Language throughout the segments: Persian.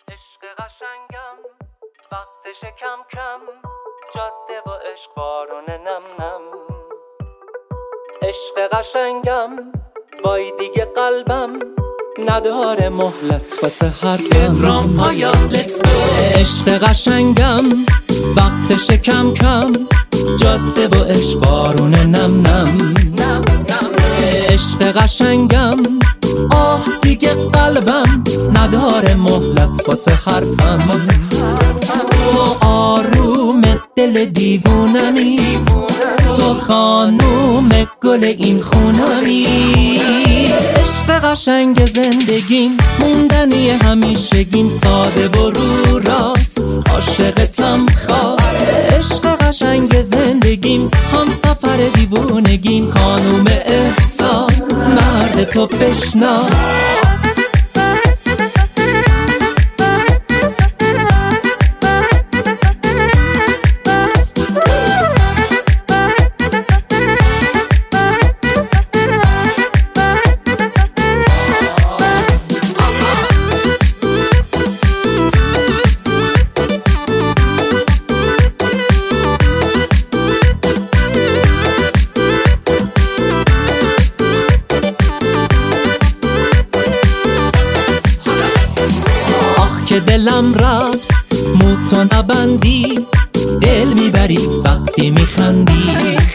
عشق قشنگم وقتش کم کم، جاده و عشق بارون نم نم. عشق قشنگم وای دیگه قلبم نداره مهلت واسه حرفم. رام پایا let's go. عشق قشنگم وقتش کم کم، جاده و عشق بارون نم نم. عشق قشنگم آه دیگه قلبم نداره مهلت واسه حرفم. تو آروم دل دیوونمی، تو خانوم گل این خونمی. عشق قشنگ زندگیم موندنی همیشگیم، ساده و رو راست عاشقتم خاص. عشق قشنگ زندگیم هم سفر دیوونگیم، خانوم احساس مرد تو بشناس. که دلم رفت موتو نبندی، دل میبری وقتی میخندی.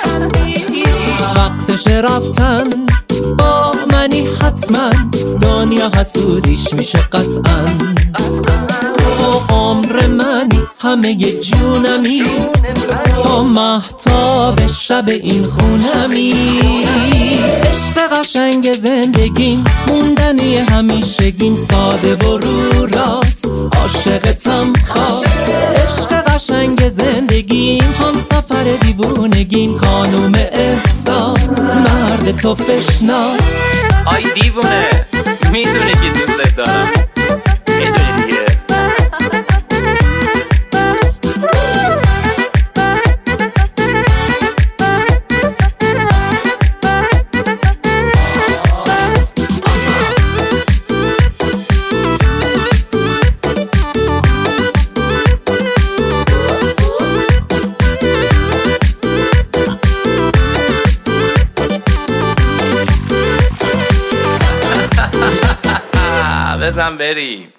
وقتش رفتن با منی حتما، دنیا حسودیش میشه قطعا. تو عمر منی همه ی جونمی، تو مهتاب شب این خونمی. عشق قشنگ زندگیم موندنی همیشگیم، ساده و رو راست عاشقتم خاص. عشق قشنگ زندگیم هم سفر دیوونگیم، خانوم احساس مرد تو بشناس. آی دیوونه میدونی که دوست دارم، میدونی دیگه. بزن بریم.